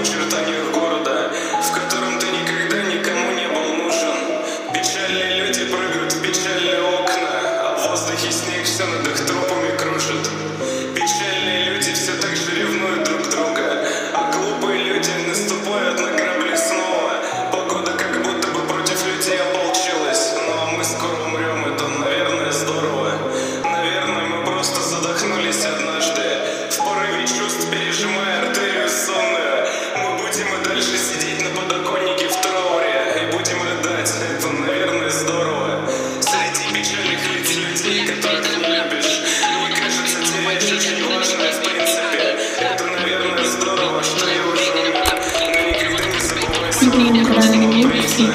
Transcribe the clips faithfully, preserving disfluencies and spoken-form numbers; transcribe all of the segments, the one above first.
очертаниях города, в котором ты никогда никому не был нужен. Печальные люди прыгают в печальные окна, а в воздухе снег все над их трупами кружит. Печальные люди все так же ревнуют друг друга, а глупые люди наступают на грабли снова. Погода как будто бы против людей ополчилась. Ну а мы скоро умрем, это, наверное, здорово. Наверное, мы просто задохнулись однажды, в порыве чувств пережимая артерию сонную. Мы будем и дальше сидеть на подоконнике в трауре и будем рыдать, это, наверное, здорово. Среди печальных лиц людей, которых не любишь, мне кажется, терять очень важно в принципе. Это, наверное, здорово, что я уже умер, но никогда не забывай своего принца.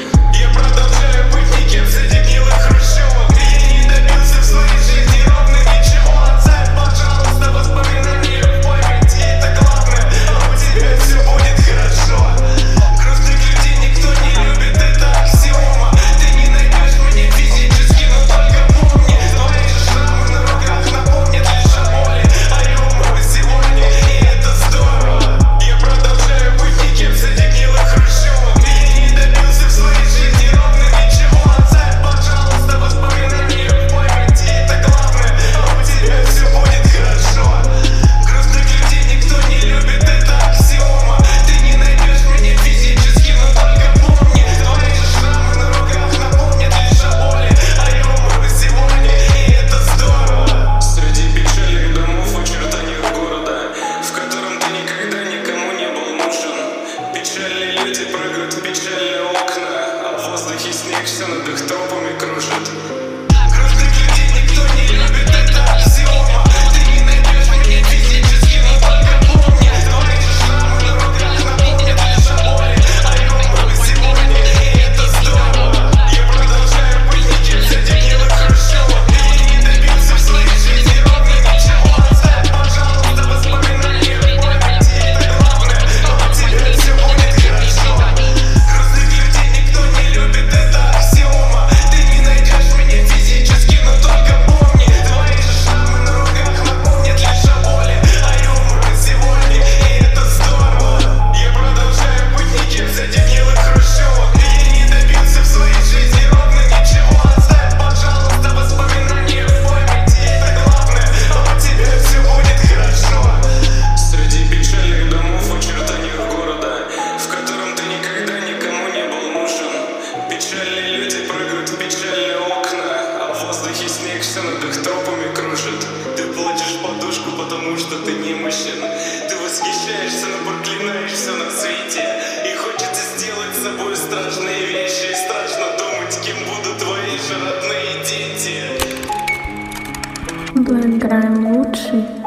Я продолжаю быть никем среди гнилых хрущевок, и я не добился в своей жизни ровно ничего. Оставь, пожалуйста, воспоминания в памяти, это главное, а у тебя все будет хорошо. Грустных людей никто не любит, это аксиома. Ты не найдешь меня физически, но только помни, твои же шрамы на руках напомнят лишь о боли, а я умру сегодня, и это здорово. Я продолжаю быть никем среди гнилых хрущевок, и я не добился в своей жизни ровно ничего. Оставь, пожалуйста, воспоминания в памяти, это главное, а у тебя все будет хорошо. Грустных людей никто не любит, это аксиома. Ты не найдешь меня физически, но только помни, твои же шрамы на руках напомнят лишь о боли, а я умру сегодня, и это здорово. Среди печальных домов в очертаниях города, в котором ты никогда никому не был нужен. Печальные люди прыгают в печальные окна, а в воздухе снег все над их трупами кружит. Грустных людей никто не любит, это аксиома. Ты не найдешь меня физически, но только помни, твои же шрамы на руках напомнят лишь о боли, а я умру сегодня, и это здорово. Я продолжаю быть никем среди гнилых хрущевок, и я не добился в своей жизни ровно ничего. Оставь, пожалуйста, воспоминания в памяти, это главное, а у тебя все будет хорошо. Грустных людей никто не любит, это аксиома. Ты не найдешь меня физически, но только помни, твои же шрамы на руках напомнят лишь о боли, а я умру сегодня, и это здорово. Я продолжаю быть никем среди гнилых хрущевок, и я не добился в своей жизни ровно ничего. Оставь, пожалуйста, воспоминания в памяти, это главное, а у тебя все будет хорошо. Среди печальных домов в очертаниях города, в котором ты никогда никому не был нужен. Печальные люди прыгают в печальные окна, а в воздухе снег все над их трупами кружит. Ты плачешь в подушку, потому что ты немощен. Ты восхищаешься, но проклинаешь все на свете. И хочется сделать с собой страшные вещи, и страшно думать, кем будут твои же родные дети. Поиграем лучший.